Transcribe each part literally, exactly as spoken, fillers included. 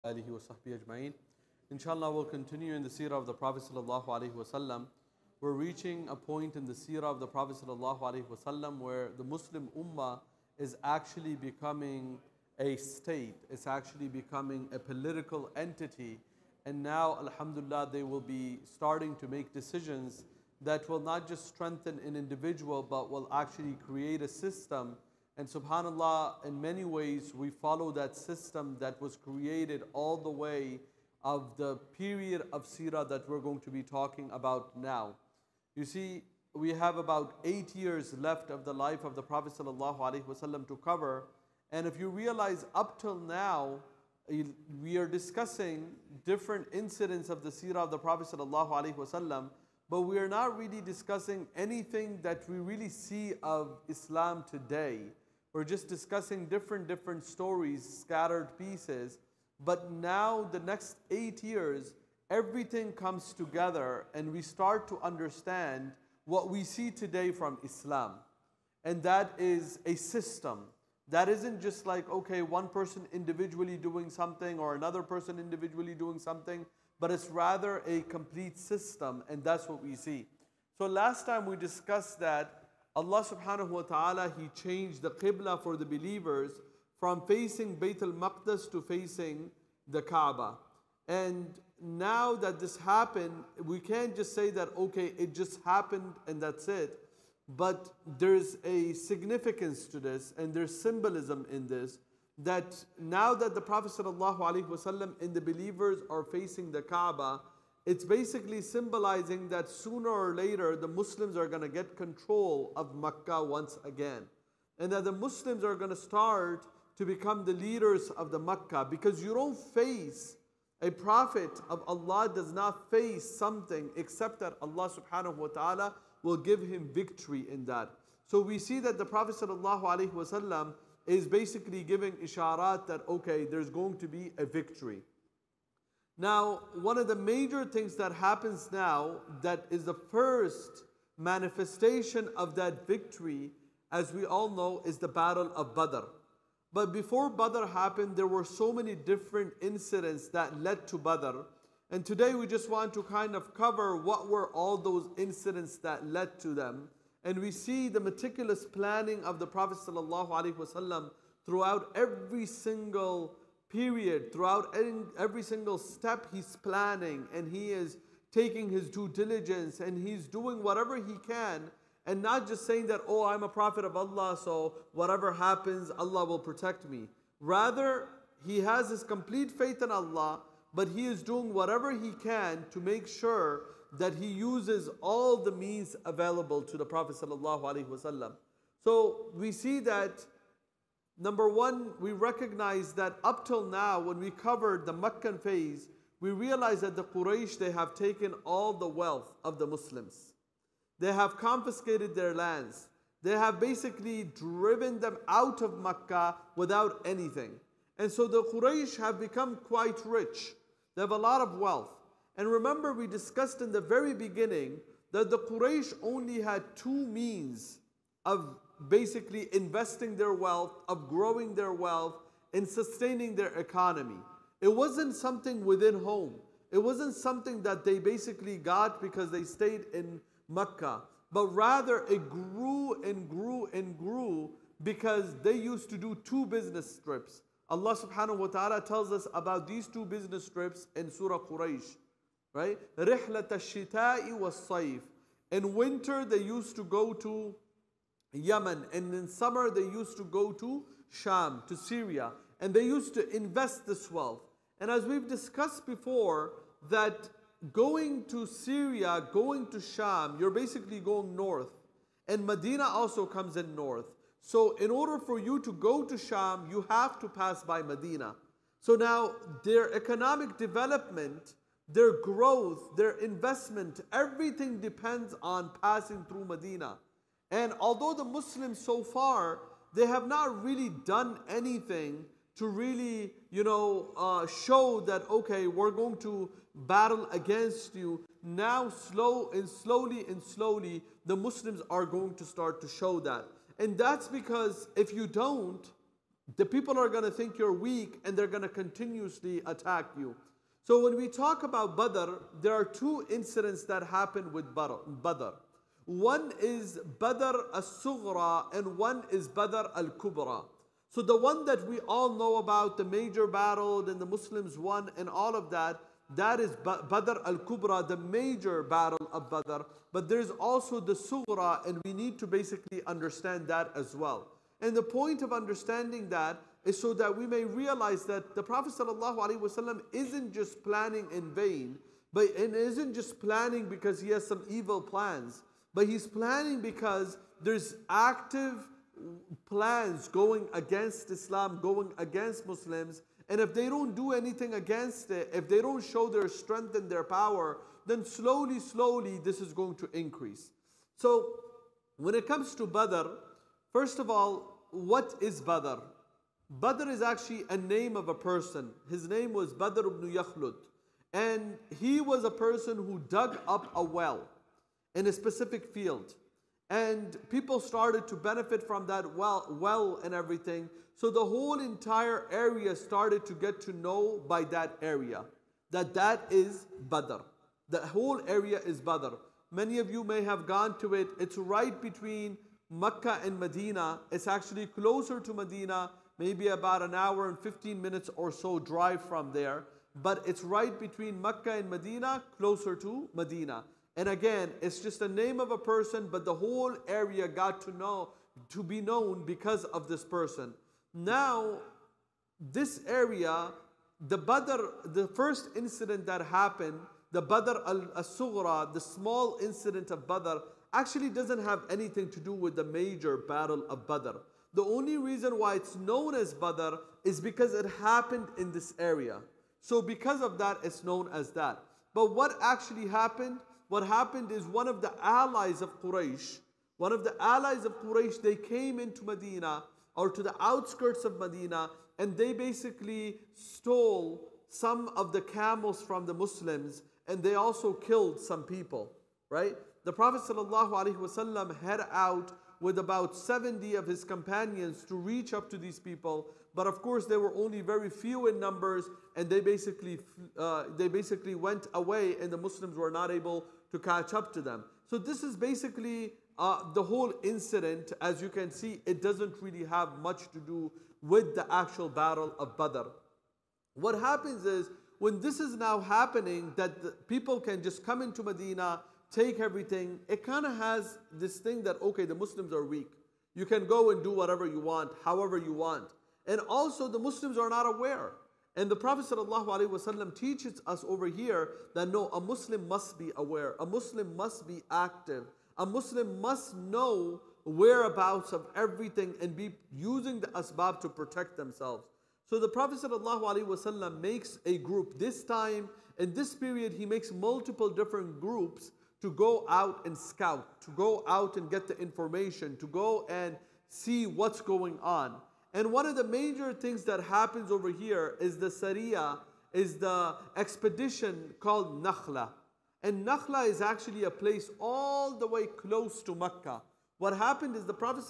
alihi wa sahbihi ajma'in. Inshallah, we'll continue in the seerah of the Prophet sallallahu alaihi wasallam. We're reaching a point in the seerah of the Prophet sallallahu alaihi wasallam where the Muslim ummah is actually becoming a state. It's actually becoming a political entity. And now, alhamdulillah, they will be starting to make decisions that will not just strengthen an individual, but will actually create a system. And subhanAllah, in many ways, we follow that system that was created all the way of the period of seerah that we're going to be talking about now. You see, we have about eight years left of the life of the Prophet ﷺ to cover. And if you realize up till now, we are discussing different incidents of the seerah of the Prophet ﷺ, but we are not really discussing anything that we really see of Islam today. We're just discussing different, different stories, scattered pieces. But now, the next eight years, everything comes together and we start to understand what we see today from Islam. And that is a system. That isn't just like, okay, one person individually doing something or another person individually doing something, but it's rather a complete system, and that's what we see. So last time we discussed that Allah subhanahu wa ta'ala, He changed the qibla for the believers from facing Bayt al-Maqdis to facing the Kaaba. And now that this happened, we can't just say that, okay, it just happened and that's it. But there's a significance to this, and there's symbolism in this, that now that the Prophet ﷺ and the believers are facing the Kaaba, it's basically symbolizing that sooner or later the Muslims are going to get control of Makkah once again. And that the Muslims are going to start to become the leaders of the Makkah, because you don't face, a prophet of Allah does not face something except that Allah subhanahu wa ta'ala will give him victory in that. So we see that the Prophet ﷺ is basically giving isharat that, okay, there's going to be a victory. Now, one of the major things that happens now, that is the first manifestation of that victory, as we all know, is the Battle of Badr. But before Badr happened, there were so many different incidents that led to Badr. And today we just want to kind of cover what were all those incidents that led to them. And we see the meticulous planning of the Prophet ﷺ throughout every single period, throughout every single step he's planning, and he is taking his due diligence, and he's doing whatever he can, and not just saying that, oh, I'm a prophet of Allah, so whatever happens, Allah will protect me. Rather, he has his complete faith in Allah, but he is doing whatever he can to make sure that he uses all the means available to the Prophet ﷺ. So we see that, number one, we recognize that up till now, when we covered the Meccan phase, we realize that the Quraysh, they have taken all the wealth of the Muslims. They have confiscated their lands. They have basically driven them out of Mecca without anything. And so the Quraysh have become quite rich. They have a lot of wealth. And remember, we discussed in the very beginning that the Quraysh only had two means of basically investing their wealth, of growing their wealth, and sustaining their economy. It wasn't something within home. It wasn't something that they basically got because they stayed in Mecca. But rather, it grew and grew and grew because they used to do two business trips. Allah subhanahu wa ta'ala tells us about these two business trips in Surah Quraysh. Right? رِحْلَةَ الشِّتَاءِ وَالصَّيْفِ. In winter, they used to go to Yemen, and in summer, they used to go to Sham, to Syria, and they used to invest this wealth. And as we've discussed before, that going to Syria, going to Sham, you're basically going north, and Medina also comes in north. So in order for you to go to Sham, you have to pass by Medina. So now their economic development, their growth, their investment, everything depends on passing through Medina. And although the Muslims so far, they have not really done anything to really, you know, uh, show that, okay, we're going to battle against you. Now, slow and slowly and slowly, the Muslims are going to start to show that. And that's because if you don't, the people are going to think you're weak and they're going to continuously attack you. So when we talk about Badr, there are two incidents that happened with Badr. One is Badr al-Sughra and one is Badr al-Kubra. So the one that we all know about, the major battle, then the Muslims won and all of that, that is Badr al-Kubra, the major battle of Badr. But there's also the Sughra, and we need to basically understand that as well. And the point of understanding that is so that we may realize that the Prophet ﷺ isn't just planning in vain, but it isn't just planning because he has some evil plans, but he's planning because there's active plans going against Islam, going against Muslims. And if they don't do anything against it, if they don't show their strength and their power, then slowly, slowly this is going to increase. So when it comes to Badr, first of all, what is Badr? Badr is actually a name of a person. His name was Badr ibn Yakhlud. And he was a person who dug up a well in a specific field. And people started to benefit from that well, well and everything. So the whole entire area started to get to know by that area that that is Badr. The whole area is Badr. Many of you may have gone to it. It's right between Mecca and Medina. It's actually closer to Medina, maybe about an hour and fifteen minutes or so drive from there. But it's right between Mecca and Medina, closer to Medina. And again, it's just a name of a person, but the whole area got to know, to be known because of this person. Now, this area, the Badr, the first incident that happened, the Badr al-Sughra, the small incident of Badr, actually doesn't have anything to do with the major battle of Badr. The only reason why it's known as Badr is because it happened in this area. So because of that, it's known as that. But what actually happened? What happened is one of the allies of Quraysh, one of the allies of Quraysh, they came into Medina or to the outskirts of Medina, and they basically stole some of the camels from the Muslims, and they also killed some people, right? The Prophet ﷺ head out with about seventy of his companions to reach up to these people, but of course they were only very few in numbers, and they basically uh, they basically went away, and the Muslims were not able to catch up to them. So this is basically uh, the whole incident. As you can see, it doesn't really have much to do with the actual battle of Badr. What happens is, when this is now happening, that the people can just come into Medina, take everything, it kind of has this thing that, okay, the Muslims are weak. You can go and do whatever you want, however you want. And also the Muslims are not aware. And the Prophet ﷺ teaches us over here that no, a Muslim must be aware. A Muslim must be active. A Muslim must know whereabouts of everything and be using the asbab to protect themselves. So the Prophet ﷺ makes a group. This time, in this period, he makes multiple different groups to go out and scout, to go out and get the information, to go and see what's going on. And one of the major things that happens over here is the Sariya, is the expedition called Nakhla. And Nakhla is actually a place all the way close to Mecca. What happened is the Prophet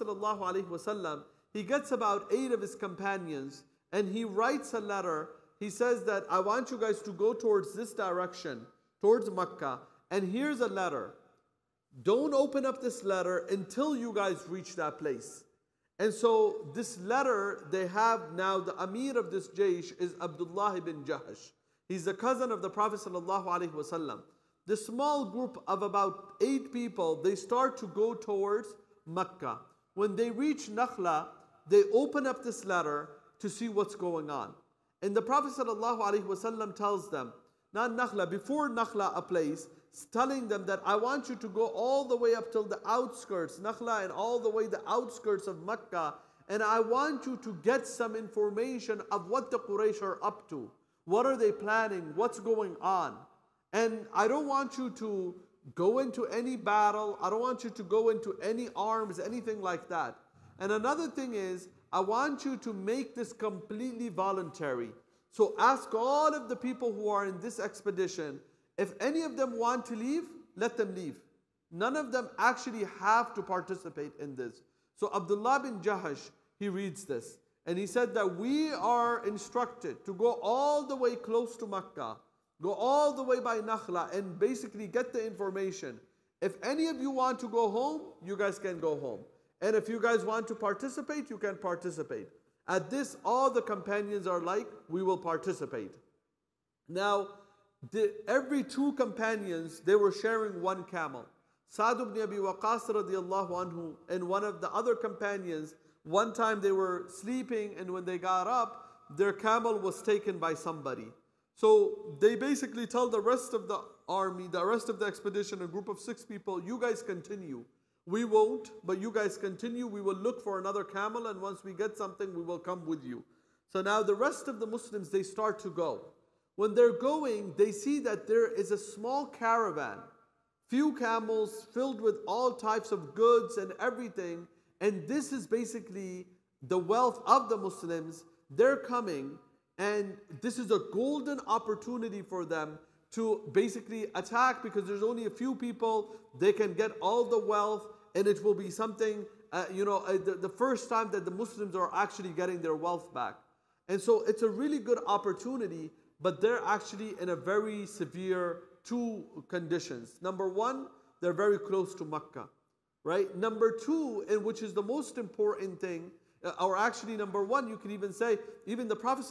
ﷺ, he gets about eight of his companions and he writes a letter. He says that I want you guys to go towards this direction, towards Mecca. And here's a letter. Don't open up this letter until you guys reach that place. And so this letter, they have now, the Amir of this Jaysh is Abdullah ibn Jahash. He's the cousin of the Prophet ﷺ. The small group of about eight people, they start to go towards Mecca. When they reach Nakhla, they open up this letter to see what's going on. And the Prophet ﷺ tells them, not Nakhla, before Nakhla a place, telling them that I want you to go all the way up till the outskirts, Nakhla, and all the way the outskirts of Mecca, and I want you to get some information of what the Quraysh are up to. What are they planning? What's going on? And I don't want you to go into any battle. I don't want you to go into any arms, anything like that. And another thing is, I want you to make this completely voluntary. So ask all of the people who are in this expedition, if any of them want to leave, let them leave. None of them actually have to participate in this. So Abdullah bin Jahash, he reads this. And he said that we are instructed to go all the way close to Makkah, go all the way by Nakhla and basically get the information. If any of you want to go home, you guys can go home. And if you guys want to participate, you can participate. At this, all the companions are like, we will participate. Now, the, every two companions, they were sharing one camel. Sa'd ibn Abi Waqqas radiallahu anhu and one of the other companions, one time they were sleeping and when they got up, their camel was taken by somebody. So they basically tell the rest of the army, the rest of the expedition, a group of six people, you guys continue. We won't, but you guys continue. We will look for another camel and once we get something, we will come with you. So now the rest of the Muslims, they start to go. When they're going, they see that there is a small caravan, few camels filled with all types of goods and everything. And this is basically the wealth of the Muslims. They're coming and this is a golden opportunity for them to basically attack because there's only a few people. They can get all the wealth and it will be something, uh, you know, uh, the, the first time that the Muslims are actually getting their wealth back. And so it's a really good opportunity, but they're actually in a very severe two conditions. Number one, they're very close to Makkah. Right? Number two, and which is the most important thing, uh, or actually number one, you can even say, even the Prophet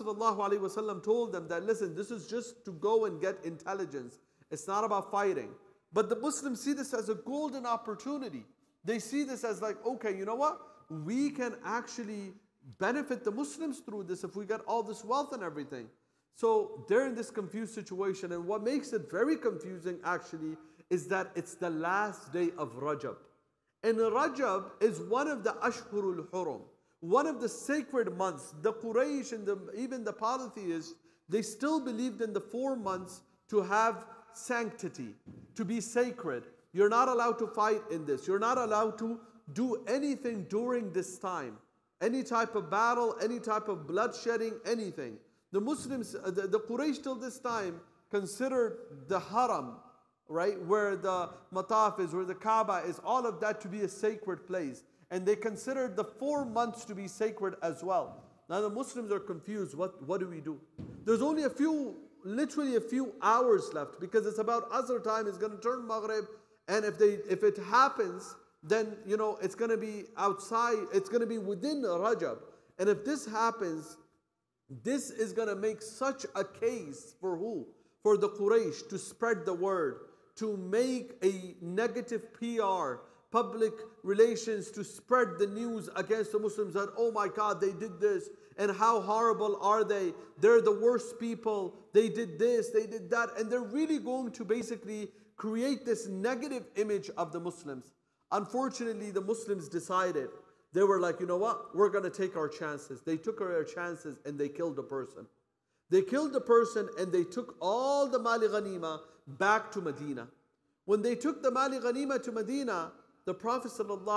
ﷺ told them that, listen, this is just to go and get intelligence. It's not about fighting. But the Muslims see this as a golden opportunity. They see this as like, okay, you know what? We can actually benefit the Muslims through this if we get all this wealth and everything. So they're in this confused situation. And what makes it very confusing actually is that it's the last day of Rajab. And Rajab is one of the Ashhurul Hurum, one of the sacred months. The Quraysh and the, even the polytheists, they still believed in the four months to have sanctity, to be sacred. You're not allowed to fight in this. You're not allowed to do anything during this time. Any type of battle, any type of bloodshedding, anything. The Muslims, the, the Quraysh till this time considered the Haram, right, where the Mataf is, where the Kaaba is, all of that to be a sacred place. And they considered the four months to be sacred as well. Now the Muslims are confused. What, what do we do? There's only a few, literally a few hours left because it's about Asr time. It's going to turn Maghrib. And if, they, if it happens, then, you know, it's going to be outside. It's going to be within Rajab. And if this happens, this is going to make such a case for who? For the Quraysh to spread the word, to make a negative P R, public relations, to spread the news against the Muslims that, oh my God, they did this, and how horrible are they? They're the worst people, they did this, they did that, and they're really going to basically create this negative image of the Muslims. Unfortunately, the Muslims decided, they were like, you know what, we're going to take our chances. They took their chances and they killed a person. They killed the person and they took all the Mali Ghanima back to Medina. When they took the Mali Ghanima to Medina, the Prophet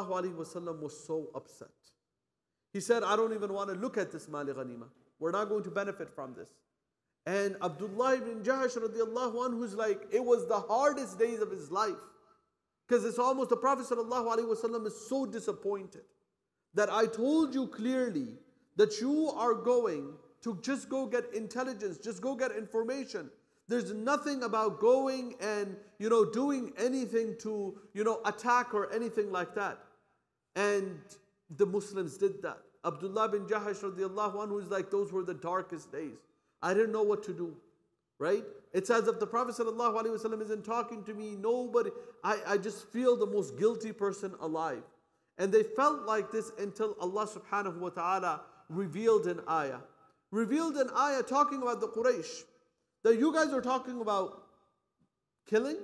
ﷺ was so upset. He said, I don't even want to look at this Mali Ghanima. We're not going to benefit from this. And Abdullah ibn Jahash radiallahu anhu, who's like, it was the hardest days of his life. Because it's almost, the Prophet ﷺ is so disappointed that I told you clearly that you are going to just go get intelligence, just go get information. There's nothing about going and, you know, doing anything to, you know, attack or anything like that. And the Muslims did that. Abdullah bin Jahash radiallahu anhu is like, those were the darkest days. I didn't know what to do, right? It's as if the Prophet sallallahu alaihi wasallam isn't talking to me. Nobody, I, I just feel the most guilty person alive. And they felt like this until Allah subhanahu wa ta'ala revealed an ayah. Revealed an ayah talking about the Quraysh. That you guys are talking about killing.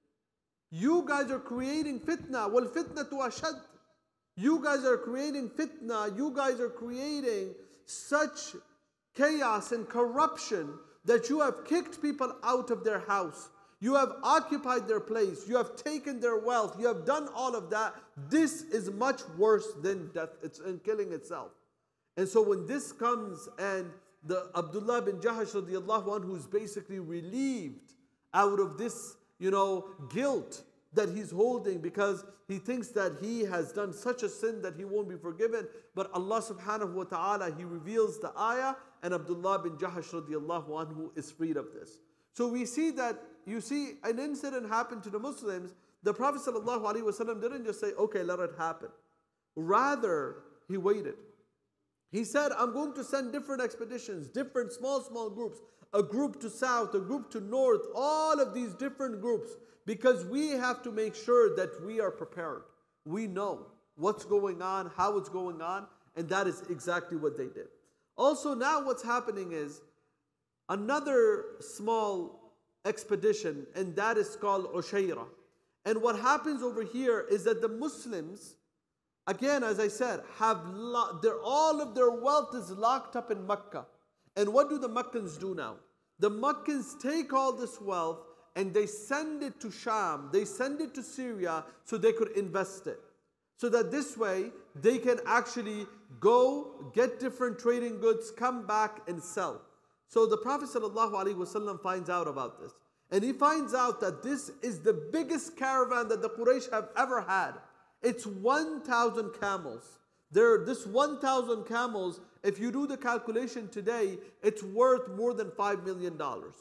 You guys are creating fitna. Wal fitnatu ashad. You guys are creating fitna. You guys are creating such chaos and corruption that you have kicked people out of their house. You have occupied their place. You have taken their wealth. You have done all of that. This is much worse than death. It's in killing itself. And so when this comes and the Abdullah bin Jahash radiallahu anhu, who's basically relieved out of this, you know, guilt that he's holding because he thinks that he has done such a sin that he won't be forgiven. But Allah subhanahu wa ta'ala, He reveals the ayah, and Abdullah bin Jahash radiallahu anhu is freed of this. So we see that, you see, an incident happened to the Muslims. The Prophet sallallahu alaihi wasallam didn't just say, okay, let it happen. Rather, he waited. He said, I'm going to send different expeditions, different small, small groups, a group to south, a group to north, all of these different groups, because we have to make sure that we are prepared. We know what's going on, how it's going on, and that is exactly what they did. Also, now what's happening is another small expedition, and that is called Ushayra. And what happens over here is that the Muslims, again, as I said, have their, all of their wealth is locked up in Mecca. And what do the Meccans do now? The Meccans take all this wealth and they send it to Sham, they send it to Syria so they could invest it. So that this way they can actually go get different trading goods, come back and sell. So the Prophet ﷺ finds out about this. And he finds out that this is the biggest caravan that the Quraysh have ever had. It's one thousand camels. There, this one thousand camels, if you do the calculation today, it's worth more than five million dollars.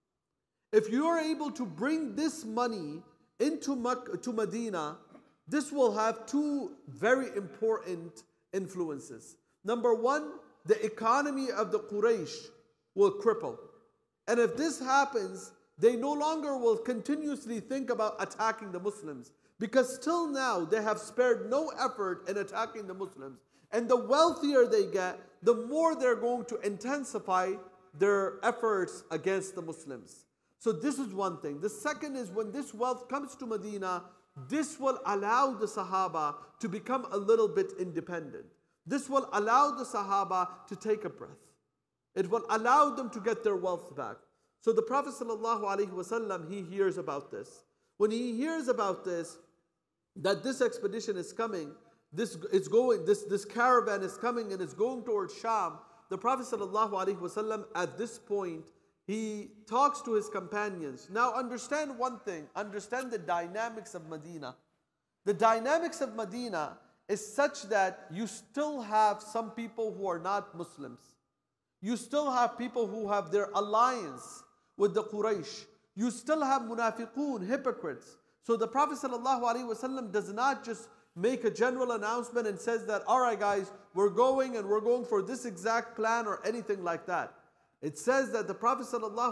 If you are able to bring this money into Makkah, to Medina, this will have two very important influences. Number one, the economy of the Quraysh will cripple. And if this happens, they no longer will continuously think about attacking the Muslims. Because till now, they have spared no effort in attacking the Muslims. And the wealthier they get, the more they're going to intensify their efforts against the Muslims. So this is one thing. The second is when this wealth comes to Medina, this will allow the Sahaba to become a little bit independent. This will allow the Sahaba to take a breath. It will allow them to get their wealth back. So the Prophet ﷺ, he hears about this. When he hears about this, that this expedition is coming, this is going, this, this caravan is coming and is going towards Sham, the Prophet ﷺ at this point, he talks to his companions. Now understand one thing, understand the dynamics of Medina. The dynamics of Medina is such that you still have some people who are not Muslims. You still have people who have their alliance with the Quraysh. You still have munafiqun, hypocrites. So the Prophet ﷺ does not just make a general announcement and says that, all right guys, we're going and we're going for this exact plan or anything like that. It says that the Prophet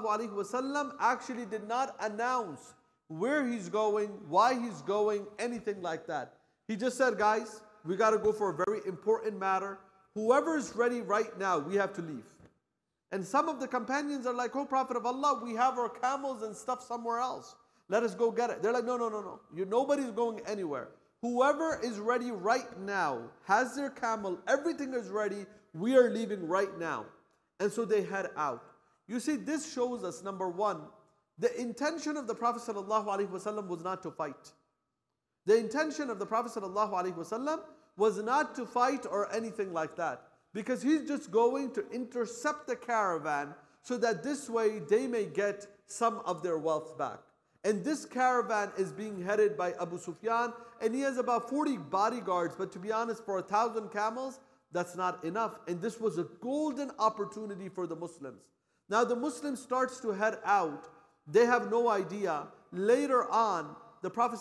ﷺ actually did not announce where he's going, why he's going, anything like that. He just said, guys, we got to go for a very important matter. Whoever is ready right now, we have to leave. And some of the companions are like, oh Prophet of Allah, we have our camels and stuff somewhere else. Let us go get it. They're like, no, no, no, no. You, nobody's going anywhere. Whoever is ready right now, has their camel, everything is ready, we are leaving right now. And so they head out. You see, this shows us, number one, the intention of the Prophet ﷺ was not to fight. The intention of the Prophet ﷺ was not to fight or anything like that. Because he's just going to intercept the caravan so that this way they may get some of their wealth back. And this caravan is being headed by Abu Sufyan, and he has about forty bodyguards, but to be honest, for a thousand camels, that's not enough. And this was a golden opportunity for the Muslims. Now the Muslims starts to head out. They have no idea. Later on, the Prophet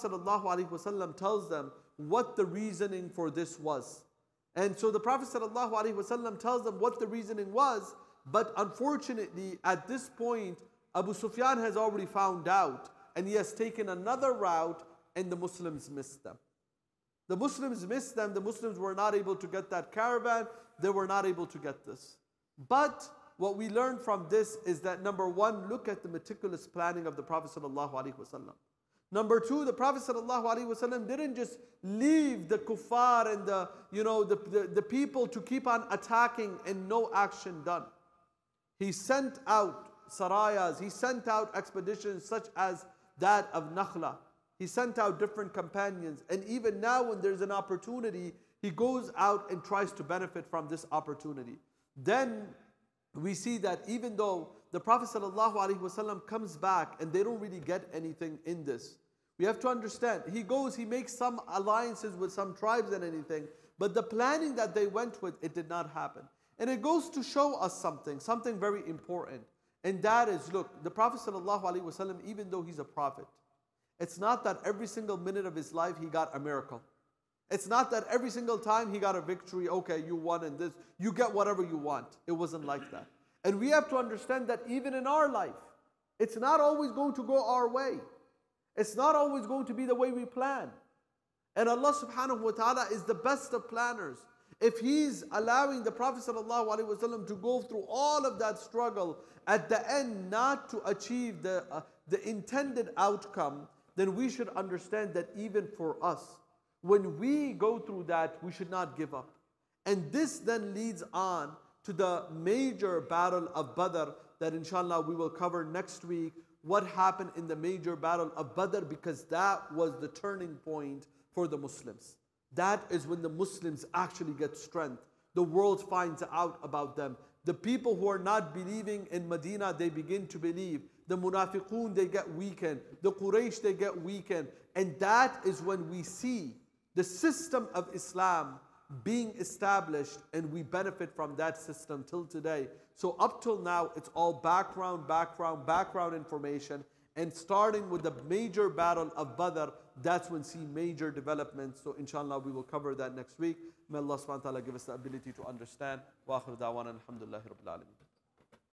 ﷺ tells them what the reasoning for this was. And so the Prophet ﷺ tells them what the reasoning was, but unfortunately, at this point, Abu Sufyan has already found out, and he has taken another route, and the Muslims missed them. The Muslims missed them. The Muslims were not able to get that caravan. They were not able to get this. But what we learn from this is that, number one, look at the meticulous planning of the Prophet ﷺ. Number two, the Prophet ﷺ didn't just leave the kuffar and the, you know, the, the, the people to keep on attacking and no action done. He sent out sarayas, he sent out expeditions such as that of Nakhla. He sent out different companions. And even now when there's an opportunity, he goes out and tries to benefit from this opportunity. Then we see that even though the Prophet ﷺ comes back and they don't really get anything in this, We have to understand. He goes, he makes some alliances with some tribes and anything, but the planning that they went with, it did not happen. And it goes to show us something, something very important. And that is, look, the Prophet ﷺ, even though he's a prophet, it's not that every single minute of his life he got a miracle. It's not that every single time he got a victory, okay, you won in this, you get whatever you want. It wasn't like that. And we have to understand that even in our life, it's not always going to go our way. It's not always going to be the way we plan. And Allah subhanahu wa ta'ala is the best of planners. If He's allowing the Prophet ﷺ to go through all of that struggle, at the end not to achieve the, uh, the intended outcome, then we should understand that even for us, when we go through that, we should not give up. And this then leads on to the major battle of Badr that inshallah we will cover next week. What happened in the major battle of Badr, because that was the turning point for the Muslims. That is when the Muslims actually get strength. The world finds out about them. The people who are not believing in Medina, they begin to believe. The Munafiqun, they get weakened. The Quraysh, they get weakened. And that is when we see the system of Islam being established, and we benefit from that system till today. So up till now, it's all background, background, background information. And starting with the major battle of Badr, that's when we see major developments. So inshallah, we will cover that next week. May Allah subhanahu wa ta'ala give us the ability to understand. Wa akhir da'wana alhamdulillahi rabbil alameen.